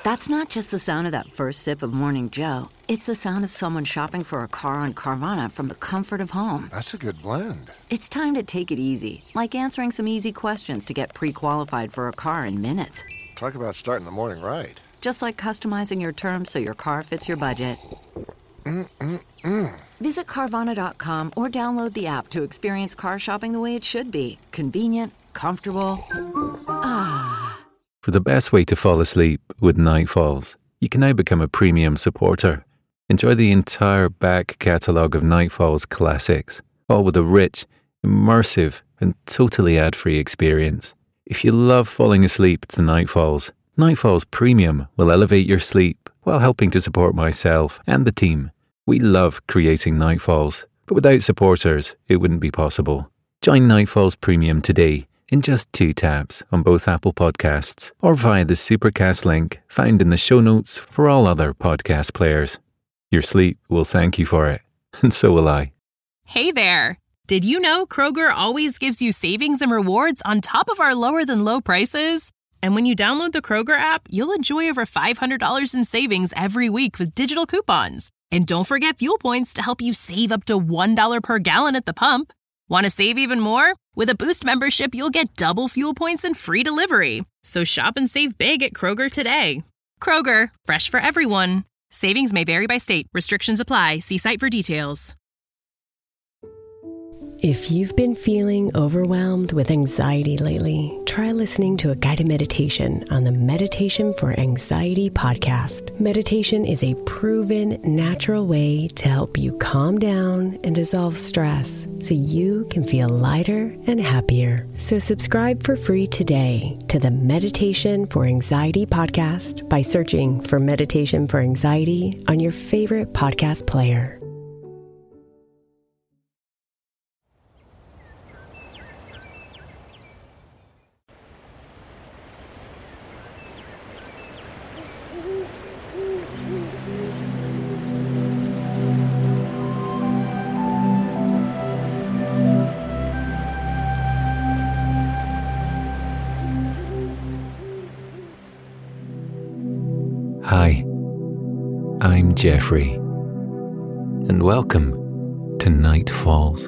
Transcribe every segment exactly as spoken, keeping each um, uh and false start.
That's not just the sound of that first sip of Morning Joe. It's the sound of someone shopping for a car on Carvana from the comfort of home. That's a good blend. It's time to take it easy, like answering some easy questions to get pre-qualified for a car in minutes. Talk about starting the morning right. Just like customizing your terms so your car fits your budget. Mm-mm-mm. Visit Carvana dot com or download the app to experience car shopping the way it should be. Convenient, comfortable. Ah. For the best way to fall asleep with Nightfalls, you can now become a premium supporter. Enjoy the entire back catalogue of Nightfalls classics, all with a rich, immersive, and totally ad-free experience. If you love falling asleep to Nightfalls, Nightfalls Premium will elevate your sleep while helping to support myself and the team. We love creating Nightfalls, but without supporters, it wouldn't be possible. Join Nightfalls Premium today in just two taps on both Apple Podcasts or via the Supercast link found in the show notes for all other podcast players. Your sleep will thank you for it, and so will I. Hey there! Did you know Kroger always gives you savings and rewards on top of our lower-than-low prices? And when you download the Kroger app, you'll enjoy over five hundred dollars in savings every week with digital coupons. And don't forget fuel points to help you save up to one dollar per gallon at the pump. Want to save even more? With a Boost membership, you'll get double fuel points and free delivery. So shop and save big at Kroger today. Kroger, fresh for everyone. Savings may vary by state. Restrictions apply. See site for details. If you've been feeling overwhelmed with anxiety lately, try listening to a guided meditation on the Meditation for Anxiety podcast. Meditation is a proven, natural way to help you calm down and dissolve stress so you can feel lighter and happier. So subscribe for free today to the Meditation for Anxiety podcast by searching for Meditation for Anxiety on your favorite podcast player. Hi, I'm Jeffrey, and welcome to Night Falls.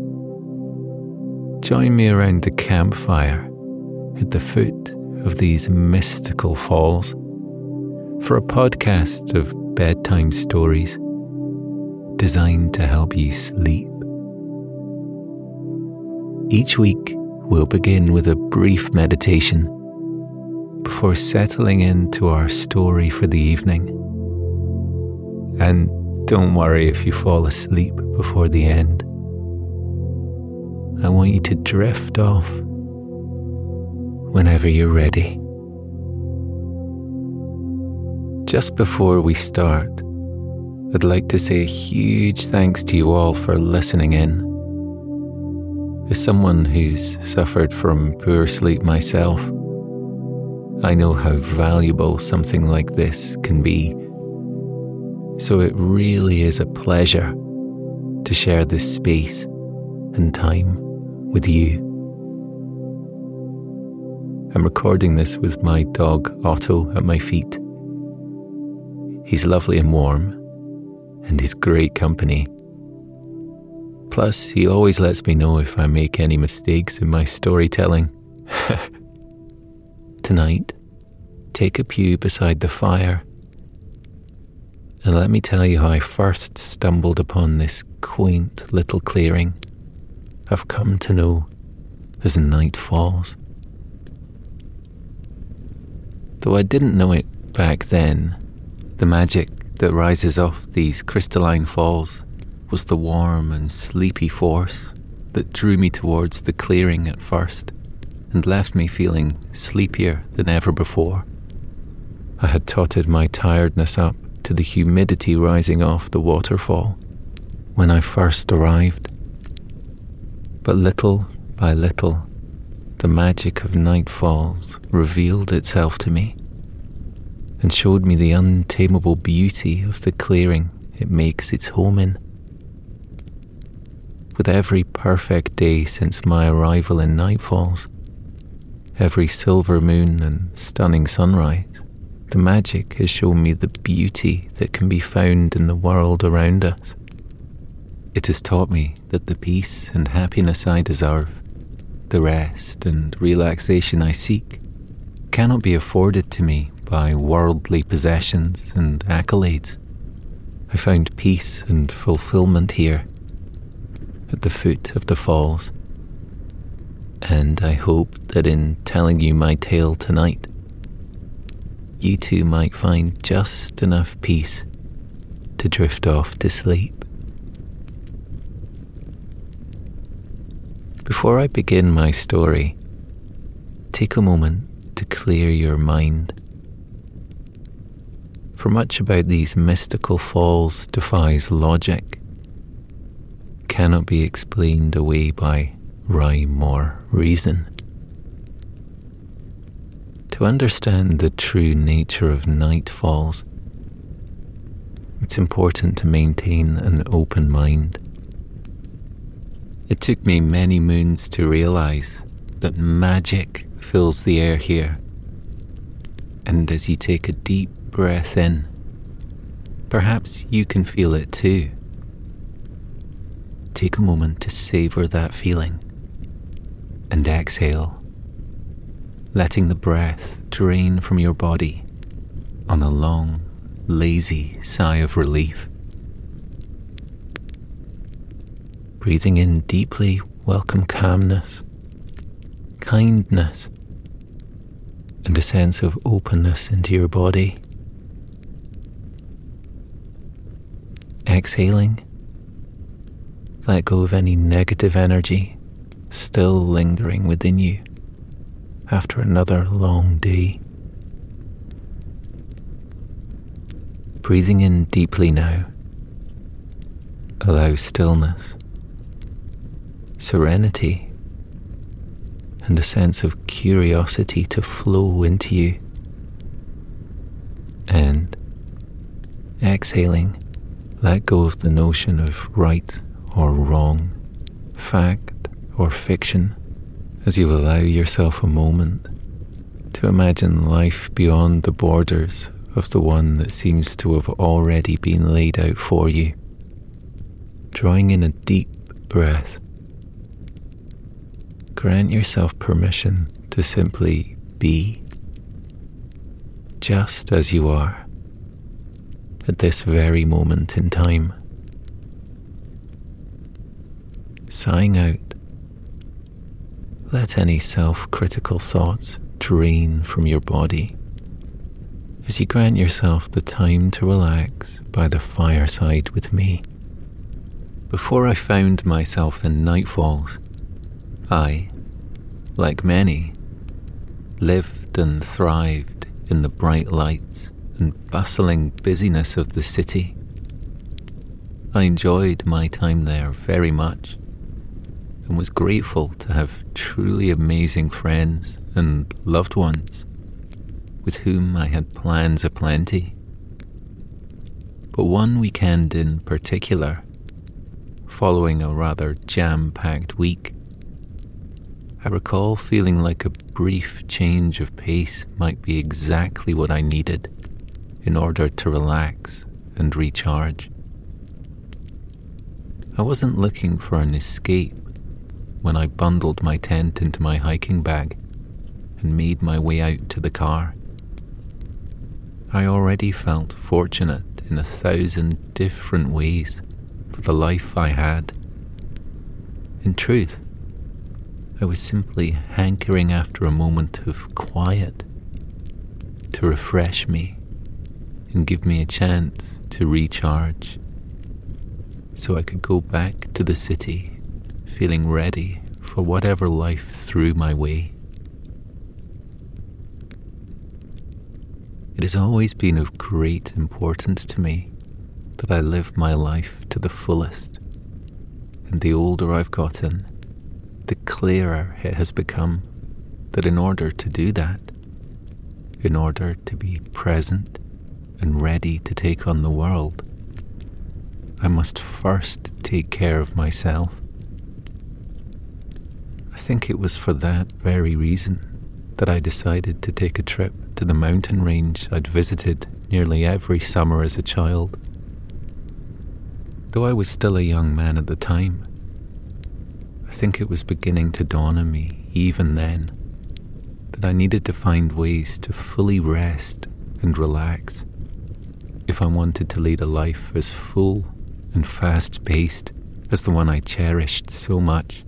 Join me around the campfire at the foot of these mystical falls for a podcast of bedtime stories designed to help you sleep. Each week, we'll begin with a brief meditation before settling into our story for the evening. And don't worry if you fall asleep before the end. I want you to drift off whenever you're ready. Just before we start, I'd like to say a huge thanks to you all for listening in. As someone who's suffered from poor sleep myself, I know how valuable something like this can be. So it really is a pleasure to share this space and time with you. I'm recording this with my dog Otto at my feet. He's lovely and warm, and he's great company. Plus, he always lets me know if I make any mistakes in my storytelling. Tonight, take a pew beside the fire and let me tell you how I first stumbled upon this quaint little clearing I've come to know as Night Falls. Though I didn't know it back then, the magic that rises off these crystalline falls was the warm and sleepy force that drew me towards the clearing at first and left me feeling sleepier than ever before. I had totted my tiredness up to the humidity rising off the waterfall when I first arrived. But little by little, the magic of Night Falls revealed itself to me and showed me the untamable beauty of the clearing it makes its home in. With every perfect day since my arrival in Night Falls, every silver moon and stunning sunrise, The magic has shown me the beauty that can be found in the world around us. It has taught me that the peace and happiness I deserve, the rest and relaxation I seek, cannot be afforded to me by worldly possessions and accolades. I found peace and fulfillment here, at the foot of the falls. And I hope that in telling you my tale tonight, you too might find just enough peace to drift off to sleep. Before I begin my story, take a moment to clear your mind. For much about these mystical falls defies logic, cannot be explained away by rhyme or reason. To understand the true nature of night falls, it's important to maintain an open mind. It took me many moons to realize that magic fills the air here. And as you take a deep breath in, perhaps you can feel it too. Take a moment to savor that feeling and exhale, letting the breath drain from your body on a long, lazy sigh of relief. Breathing in deeply, welcome calmness, kindness, and a sense of openness into your body. Exhaling, let go of any negative energy still lingering within you after another long day. Breathing in deeply now, allow stillness, serenity, and a sense of curiosity to flow into you. And exhaling, let go of the notion of right or wrong, fact or fiction, as you allow yourself a moment to imagine life beyond the borders of the one that seems to have already been laid out for you. Drawing in a deep breath, grant yourself permission to simply be, just as you are, at this very moment in time. Sighing out, let any self-critical thoughts drain from your body as you grant yourself the time to relax by the fireside with me. Before I found myself in Nightfalls, I, like many, lived and thrived in the bright lights and bustling busyness of the city. I enjoyed my time there very much and was grateful to have truly amazing friends and loved ones with whom I had plans aplenty. But one weekend in particular, following a rather jam-packed week, I recall feeling like a brief change of pace might be exactly what I needed in order to relax and recharge. I wasn't looking for an escape when I bundled my tent into my hiking bag and made my way out to the car. I already felt fortunate in a thousand different ways for the life I had. In truth, I was simply hankering after a moment of quiet to refresh me and give me a chance to recharge, so I could go back to the city feeling ready for whatever life threw my way. It has always been of great importance to me that I live my life to the fullest, and the older I've gotten, the clearer it has become that in order to do that, in order to be present and ready to take on the world, I must first take care of myself. I think it was for that very reason that I decided to take a trip to the mountain range I'd visited nearly every summer as a child. Though I was still a young man at the time, I think it was beginning to dawn on me, even then, that I needed to find ways to fully rest and relax if I wanted to lead a life as full and fast-paced as the one I cherished so much.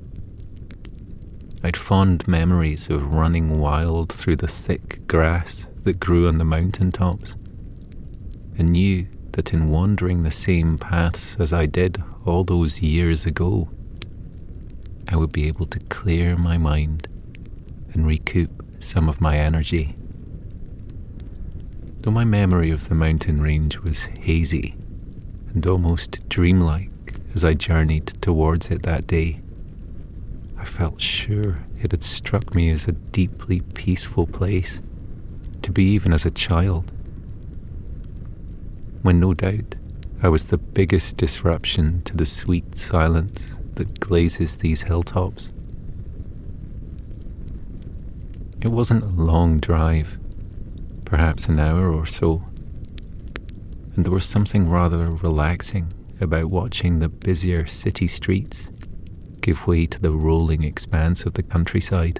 I'd fond memories of running wild through the thick grass that grew on the mountain tops, and knew that in wandering the same paths as I did all those years ago, I would be able to clear my mind and recoup some of my energy. Though my memory of the mountain range was hazy and almost dreamlike as I journeyed towards it that day, I felt sure it had struck me as a deeply peaceful place to be even as a child, when no doubt I was the biggest disruption to the sweet silence that glazes these hilltops. It wasn't a long drive, perhaps an hour or so, and there was something rather relaxing about watching the busier city streets give way to the rolling expanse of the countryside.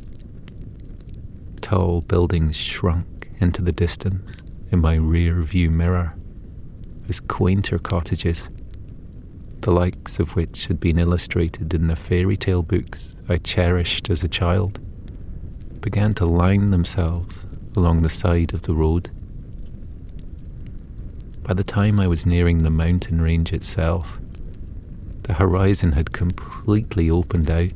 Tall buildings shrunk into the distance in my rear view mirror as quainter cottages, the likes of which had been illustrated in the fairy tale books I cherished as a child, began to line themselves along the side of the road. By the time I was nearing the mountain range itself, the horizon had completely opened out.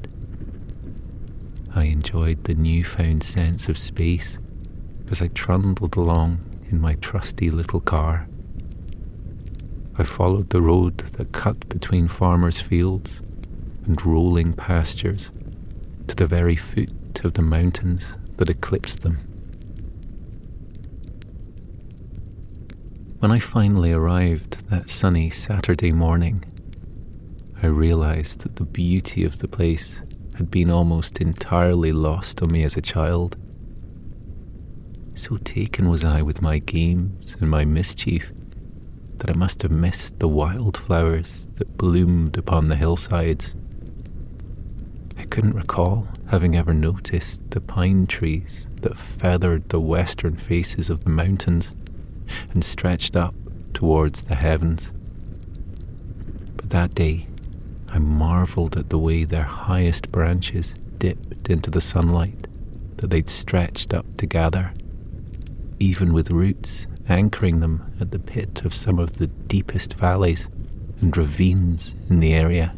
I enjoyed the newfound sense of space as I trundled along in my trusty little car. I followed the road that cut between farmers' fields and rolling pastures to the very foot of the mountains that eclipsed them. When I finally arrived that sunny Saturday morning, I realized that the beauty of the place had been almost entirely lost on me as a child. So taken was I with my games and my mischief that I must have missed the wildflowers that bloomed upon the hillsides. I couldn't recall having ever noticed the pine trees that feathered the western faces of the mountains and stretched up towards the heavens. But that day, I marvelled at the way their highest branches dipped into the sunlight that they'd stretched up to gather, even with roots anchoring them at the pit of some of the deepest valleys and ravines in the area.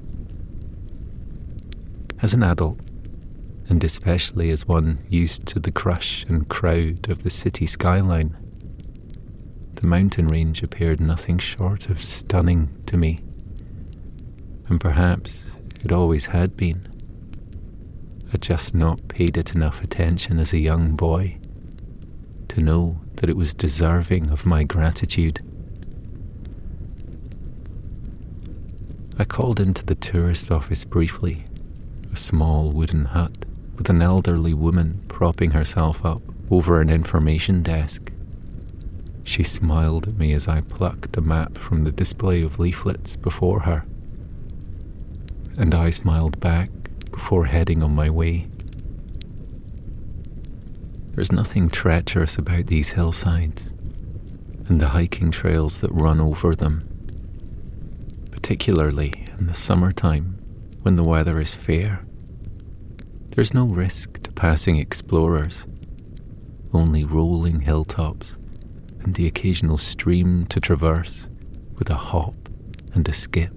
As an adult, and especially as one used to the crush and crowd of the city skyline, the mountain range appeared nothing short of stunning to me. And perhaps it always had been. I'd just not paid it enough attention as a young boy to know that it was deserving of my gratitude. I called into the tourist office briefly, a small wooden hut with an elderly woman propping herself up over an information desk. She smiled at me as I plucked a map from the display of leaflets before her, and I smiled back before heading on my way. There's nothing treacherous about these hillsides and the hiking trails that run over them, particularly in the summertime when the weather is fair. There's no risk to passing explorers, only rolling hilltops and the occasional stream to traverse with a hop and a skip.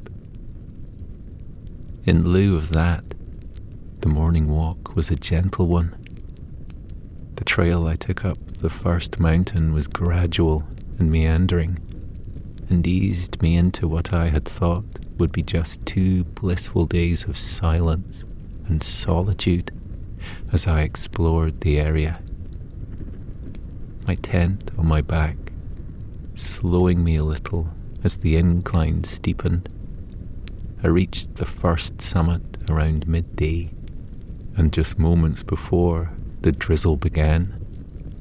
In lieu of that, the morning walk was a gentle one. The trail I took up the first mountain was gradual and meandering, and eased me into what I had thought would be just two blissful days of silence and solitude as I explored the area. My tent on my back, slowing me a little as the incline steepened. I reached the first summit around midday, and just moments before the drizzle began,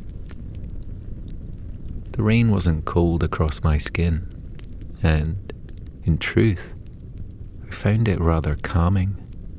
The rain wasn't cold across my skin, and, in truth, I found it rather calming.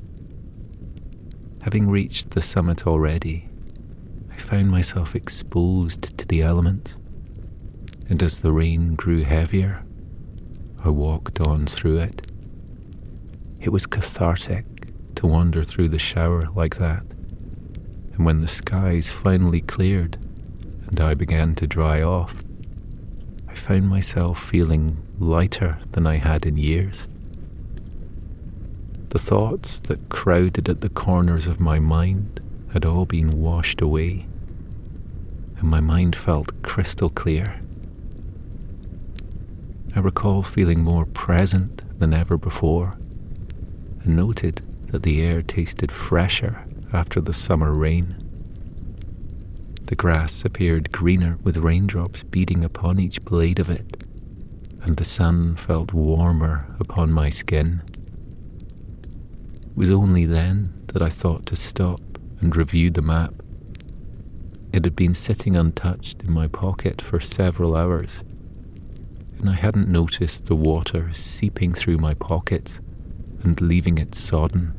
Having reached the summit already, I found myself exposed to the elements, and as the rain grew heavier, I walked on through it. It was cathartic to wander through the shower like that, and when the skies finally cleared and I began to dry off, I found myself feeling lighter than I had in years. The thoughts that crowded at the corners of my mind had all been washed away, and my mind felt crystal clear. I recall feeling more present than ever before, and noted that the air tasted fresher after the summer rain. The grass appeared greener with raindrops beating upon each blade of it, and the sun felt warmer upon my skin. It was only then that I thought to stop and review the map. It had been sitting untouched in my pocket for several hours, and I hadn't noticed the water seeping through my pockets and leaving it sodden.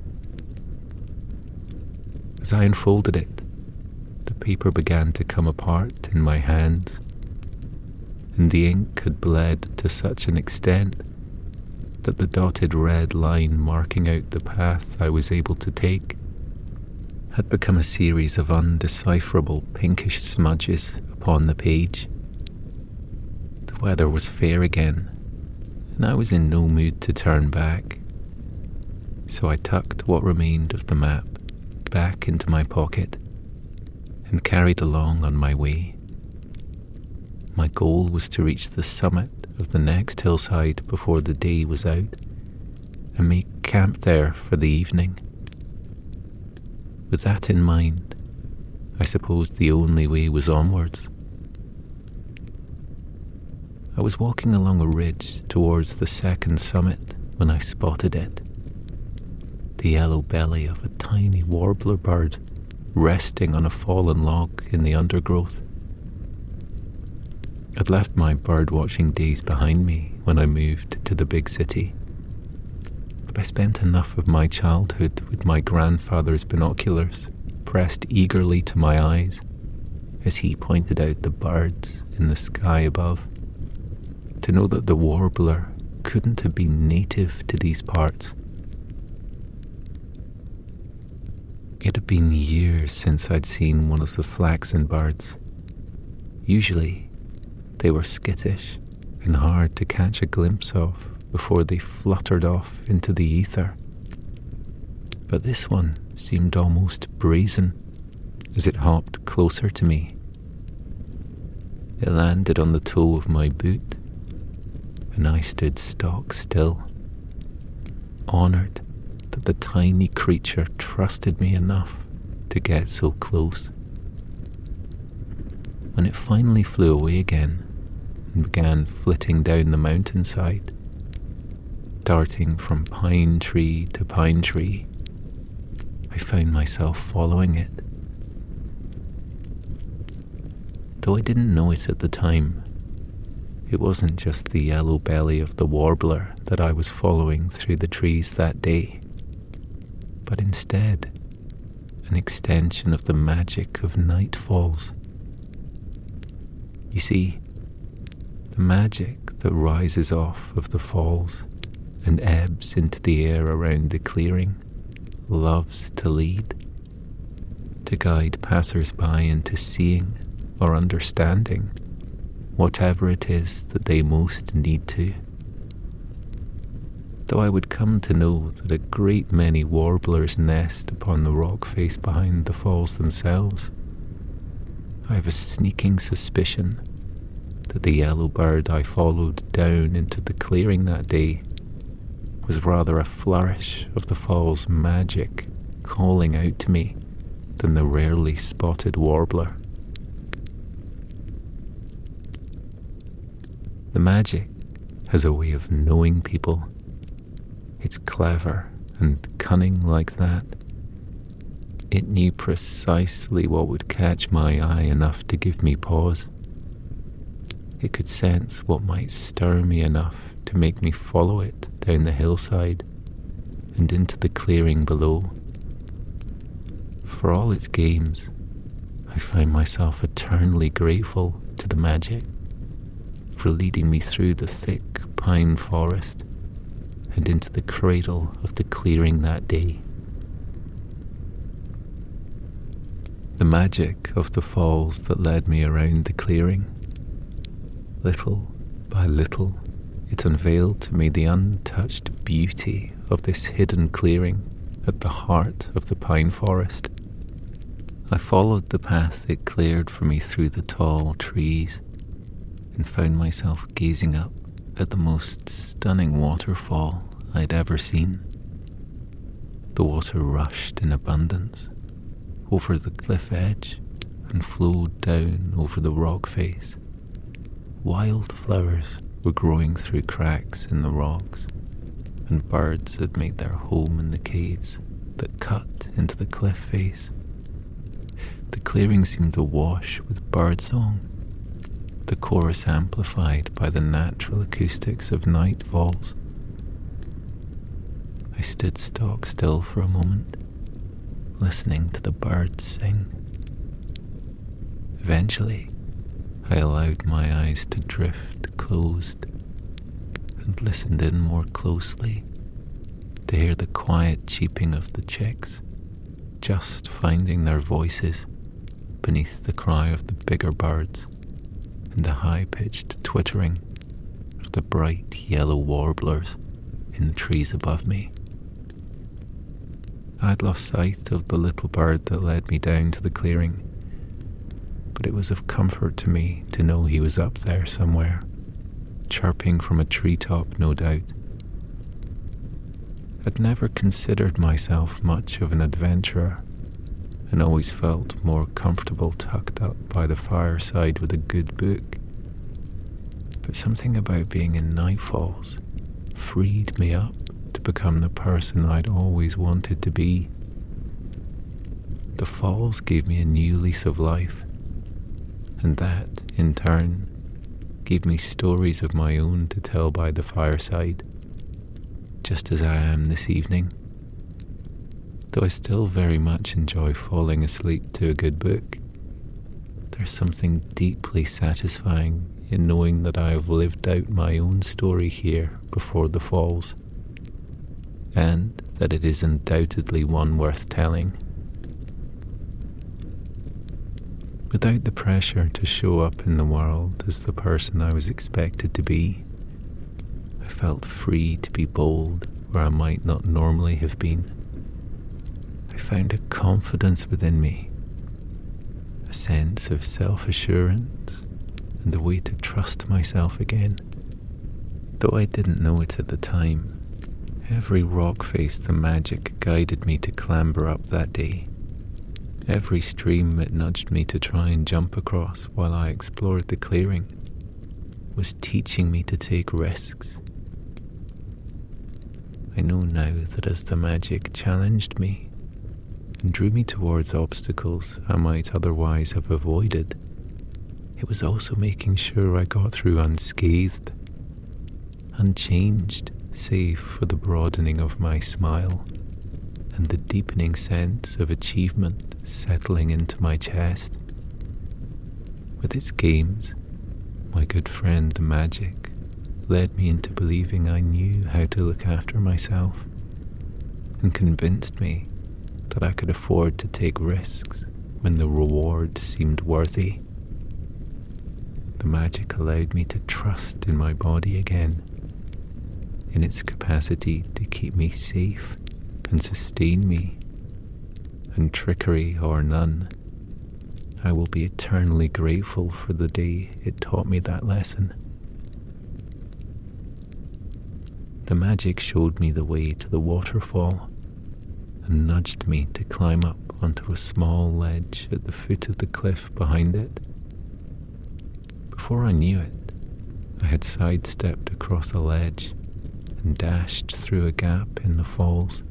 As I unfolded it, the paper began to come apart in my hands, and the ink had bled to such an extent that the dotted red line marking out the path I was able to take had become a series of undecipherable pinkish smudges upon the page. The weather was fair again, and I was in no mood to turn back, so I tucked what remained of the map back into my pocket and carried along on my way. My goal was to reach the summit of the next hillside before the day was out and make camp there for the evening. With that in mind, I supposed the only way was onwards. I was walking along a ridge towards the second summit when I spotted it. The yellow belly of a tiny warbler bird resting on a fallen log in the undergrowth. I'd left my bird-watching days behind me when I moved to the big city, but I spent enough of my childhood with my grandfather's binoculars pressed eagerly to my eyes as he pointed out the birds in the sky above, to know that the warbler couldn't have been native to these parts. It had been years since I'd seen one of the flaxen birds. Usually, they were skittish and hard to catch a glimpse of before they fluttered off into the ether. But this one seemed almost brazen as it hopped closer to me. It landed on the toe of my boot, and I stood stock still, honoured that the tiny creature trusted me enough to get so close. When it finally flew away again and began flitting down the mountainside, darting from pine tree to pine tree, I found myself following it. Though I didn't know it at the time, it wasn't just the yellow belly of the warbler that I was following through the trees that day, but instead an extension of the magic of night falls. You see, the magic that rises off of the falls and ebbs into the air around the clearing loves to lead, to guide passers-by into seeing or understanding whatever it is that they most need to. Though I would come to know that a great many warblers nest upon the rock face behind the falls themselves, I have a sneaking suspicion that the yellow bird I followed down into the clearing that day was rather a flourish of the fall's magic calling out to me than the rarely spotted warbler. The magic has a way of knowing people. It's clever and cunning like that. It knew precisely what would catch my eye enough to give me pause. It could sense what might stir me enough to make me follow it down the hillside and into the clearing below. For all its games, I find myself eternally grateful to the magic for leading me through the thick pine forest and into the cradle of the clearing that day. The magic of the falls that led me around the clearing. Little by little, it unveiled to me the untouched beauty of this hidden clearing at the heart of the pine forest. I followed the path it cleared for me through the tall trees and found myself gazing up at the most stunning waterfall I'd ever seen. The water rushed in abundance over the cliff edge and flowed down over the rock face. Wildflowers were growing through cracks in the rocks, and birds had made their home in the caves that cut into the cliff face. The clearing seemed awash with birdsong, the chorus amplified by the natural acoustics of night falls. I stood stock still for a moment, listening to the birds sing. Eventually, I allowed my eyes to drift closed and listened in more closely to hear the quiet cheeping of the chicks, just finding their voices beneath the cry of the bigger birds and the high-pitched twittering of the bright yellow warblers in the trees above me. I had lost sight of the little bird that led me down to the clearing, but it was of comfort to me to know he was up there somewhere, chirping from a treetop, no doubt. I'd never considered myself much of an adventurer, and always felt more comfortable tucked up by the fireside with a good book. But something about being in Night Falls freed me up to become the person I'd always wanted to be. The falls gave me a new lease of life, and that, in turn, gave me stories of my own to tell by the fireside, just as I am this evening. Though I still very much enjoy falling asleep to a good book, there's something deeply satisfying in knowing that I have lived out my own story here before the falls, and that it is undoubtedly one worth telling. Without the pressure to show up in the world as the person I was expected to be, I felt free to be bold where I might not normally have been. I found a confidence within me, a sense of self-assurance, and a way to trust myself again. Though I didn't know it at the time, every rock face the magic guided me to clamber up that day, every stream it nudged me to try and jump across while I explored the clearing, was teaching me to take risks. I know now that as the magic challenged me and drew me towards obstacles I might otherwise have avoided, it was also making sure I got through unscathed, unchanged, save for the broadening of my smile and the deepening sense of achievement settling into my chest. With its games, my good friend the magic led me into believing I knew how to look after myself, and convinced me that I could afford to take risks when the reward seemed worthy. The magic allowed me to trust in my body again, in its capacity to keep me safe and sustain me, and trickery or none, I will be eternally grateful for the day it taught me that lesson. The magic showed me the way to the waterfall and nudged me to climb up onto a small ledge at the foot of the cliff behind it. Before I knew it, I had sidestepped across a ledge and dashed through a gap in the falls.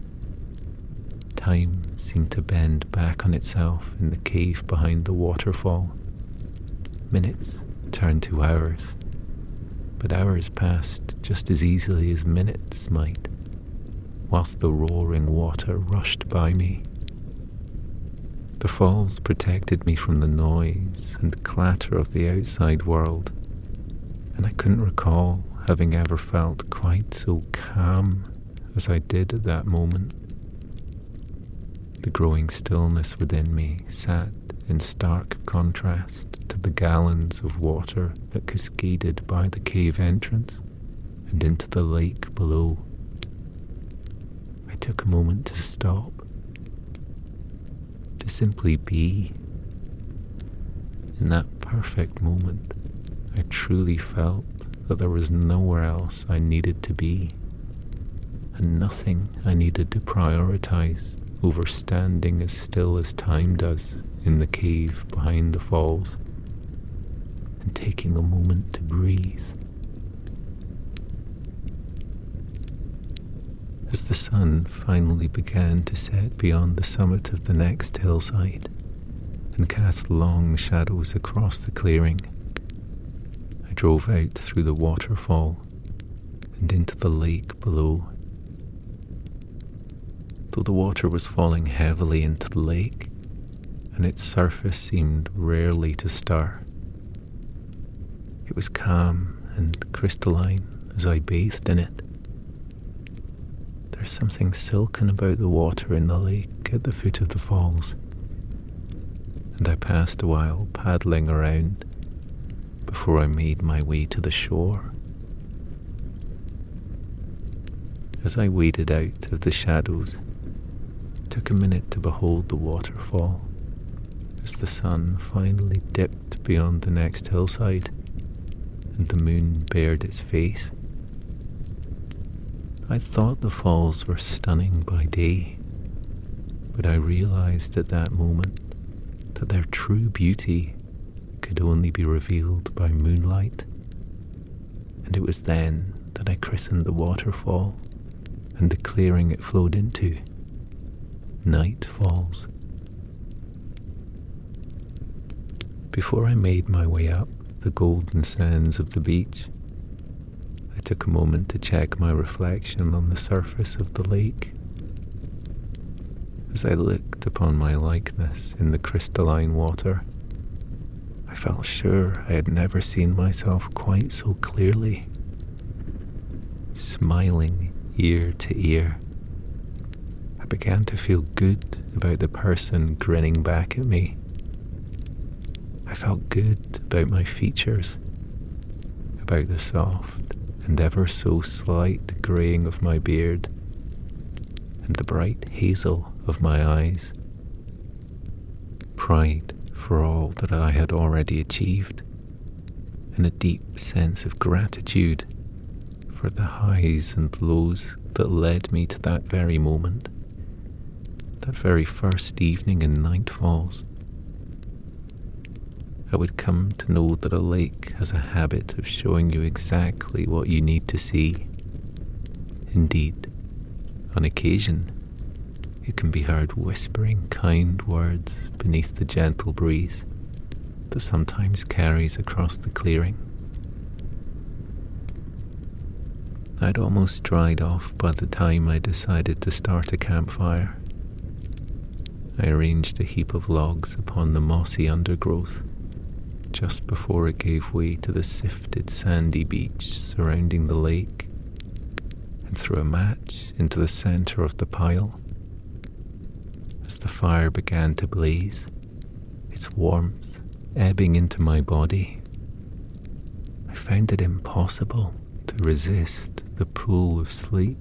Time seemed to bend back on itself in the cave behind the waterfall. Minutes turned to hours, but hours passed just as easily as minutes might, whilst the roaring water rushed by me. The falls protected me from the noise and clatter of the outside world, and I couldn't recall having ever felt quite so calm as I did at that moment. The growing stillness within me sat in stark contrast to the gallons of water that cascaded by the cave entrance and into the lake below. I took a moment to stop, to simply be. In that perfect moment, I truly felt that there was nowhere else I needed to be, and nothing I needed to prioritize over standing as still as time does in the cave behind the falls, and taking a moment to breathe. As the sun finally began to set beyond the summit of the next hillside and cast long shadows across the clearing, I drove out through the waterfall and into the lake below. Though the water was falling heavily into the lake, and its surface seemed rarely to stir, it was calm and crystalline as I bathed in it. There's something silken about the water in the lake at the foot of the falls, and I passed a while paddling around before I made my way to the shore. As I waded out of the shadows, it took a minute to behold the waterfall as the sun finally dipped beyond the next hillside and the moon bared its face. I thought the falls were stunning by day, but I realized at that moment that their true beauty could only be revealed by moonlight, and it was then that I christened the waterfall and the clearing it flowed into Night Falls. Before I made my way up the golden sands of the beach, I took a moment to check my reflection on the surface of the lake. As I looked upon my likeness in the crystalline water, I felt sure I had never seen myself quite so clearly. Smiling ear to ear, I began to feel good about the person grinning back at me. I felt good about my features, about the soft and ever so slight greying of my beard, and the bright hazel of my eyes. Pride for all that I had already achieved, and a deep sense of gratitude for the highs and lows that led me to that very moment, that very first evening in Night Falls. I would come to know that a lake has a habit of showing you exactly what you need to see. Indeed, on occasion, you can be heard whispering kind words beneath the gentle breeze that sometimes carries across the clearing. I'd almost dried off by the time I decided to start a campfire. I arranged a heap of logs upon the mossy undergrowth just before it gave way to the sifted sandy beach surrounding the lake, and threw a match into the centre of the pile. As the fire began to blaze, its warmth ebbing into my body, I found it impossible to resist the pull of sleep.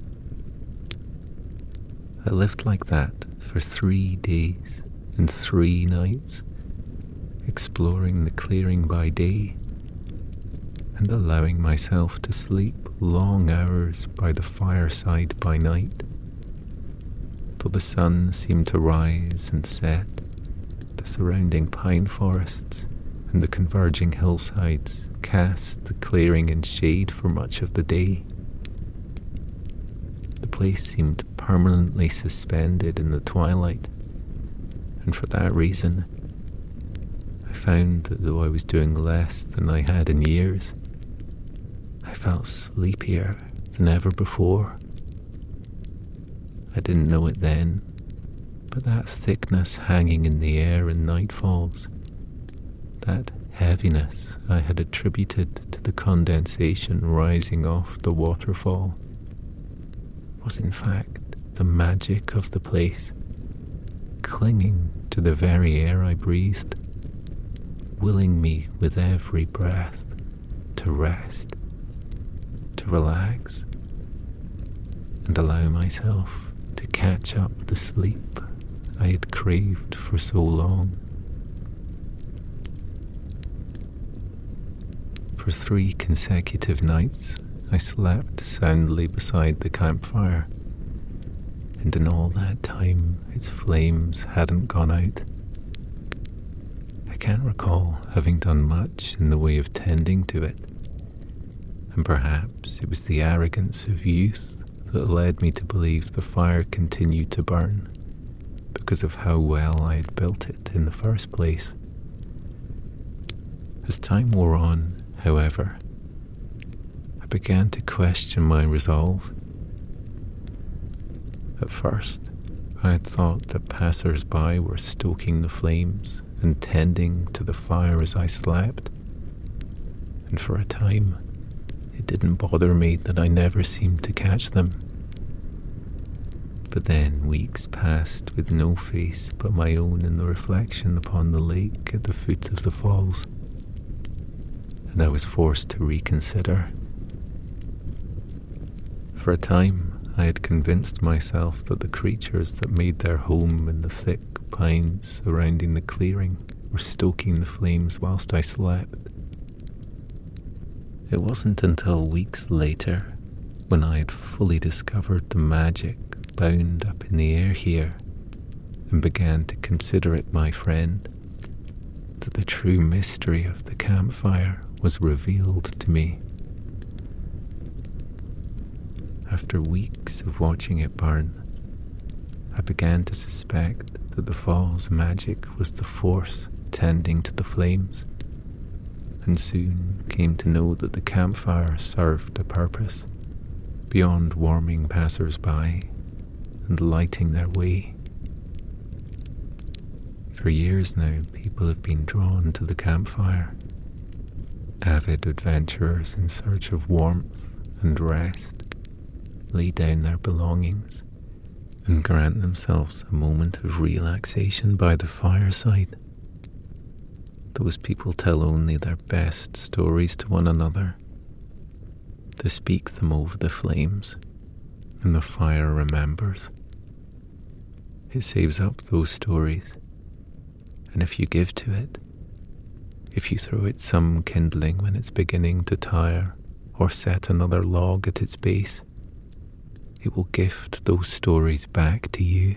I lived like that for three days and three nights, exploring the clearing by day and allowing myself to sleep long hours by the fireside by night. Though the sun seemed to rise and set, the surrounding pine forests and the converging hillsides cast the clearing in shade for much of the day. The place seemed permanently suspended in the twilight, and for that reason, I found that though I was doing less than I had in years, I felt sleepier than ever before. I didn't know it then, but that thickness hanging in the air in nightfalls, that heaviness I had attributed to the condensation rising off the waterfall, was in fact the magic of the place, clinging to the very air I breathed, willing me with every breath to rest, to relax, and allow myself to catch up the sleep I had craved for so long. For three consecutive nights, I slept soundly beside the campfire, and in all that time its flames hadn't gone out. I can't recall having done much in the way of tending to it, and perhaps it was the arrogance of youth that led me to believe the fire continued to burn because of how well I had built it in the first place. As time wore on, however, I began to question my resolve. At first, I had thought that passers-by were stoking the flames and tending to the fire as I slept, and for a time, it didn't bother me that I never seemed to catch them. But then weeks passed with no face but my own in the reflection upon the lake at the foot of the falls, and I was forced to reconsider. For a time, I had convinced myself that the creatures that made their home in the thick pines surrounding the clearing were stoking the flames whilst I slept. It wasn't until weeks later, when I had fully discovered the magic bound up in the air here and began to consider it my friend, that the true mystery of the campfire was revealed to me. After weeks of watching it burn, I began to suspect that the fall's magic was the force tending to the flames, and soon came to know that the campfire served a purpose beyond warming passers-by and lighting their way. For years now, people have been drawn to the campfire, avid adventurers in search of warmth and rest, lay down their belongings and grant themselves a moment of relaxation by the fireside. Those people tell only their best stories to one another, to speak them over the flames, and the fire remembers. It saves up those stories, and if you give to it, if you throw it some kindling when it's beginning to tire, or set another log at its base, it will gift those stories back to you.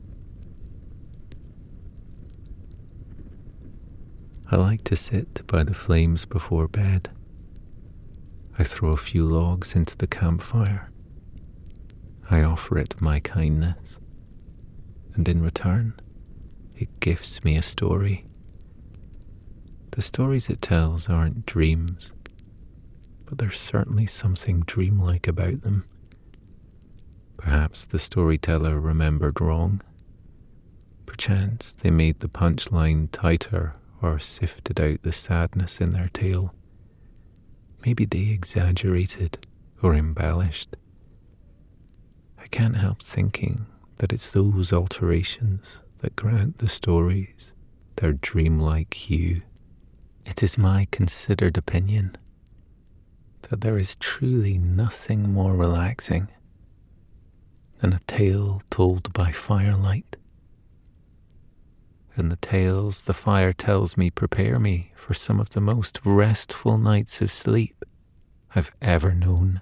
I like to sit by the flames before bed. I throw a few logs into the campfire. I offer it my kindness, and in return, it gifts me a story. The stories it tells aren't dreams, but there's certainly something dreamlike about them. Perhaps the storyteller remembered wrong. Perchance they made the punchline tighter or sifted out the sadness in their tale. Maybe they exaggerated or embellished. I can't help thinking that it's those alterations that grant the stories their dreamlike hue. It is my considered opinion that there is truly nothing more relaxing than a tale told by firelight. And the tales the fire tells me prepare me for some of the most restful nights of sleep I've ever known.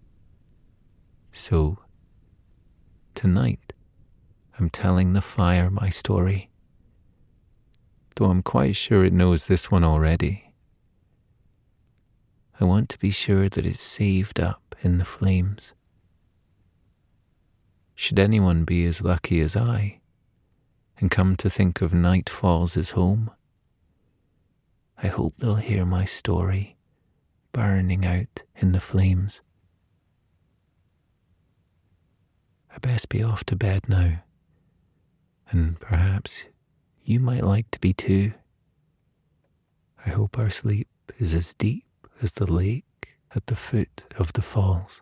So, tonight, I'm telling the fire my story, though I'm quite sure it knows this one already. I want to be sure that it's saved up in the flames. Should anyone be as lucky as I, and come to think of night falls as home, I hope they'll hear my story burning out in the flames. I best be off to bed now, and perhaps you might like to be too. I hope our sleep is as deep as the lake at the foot of the falls.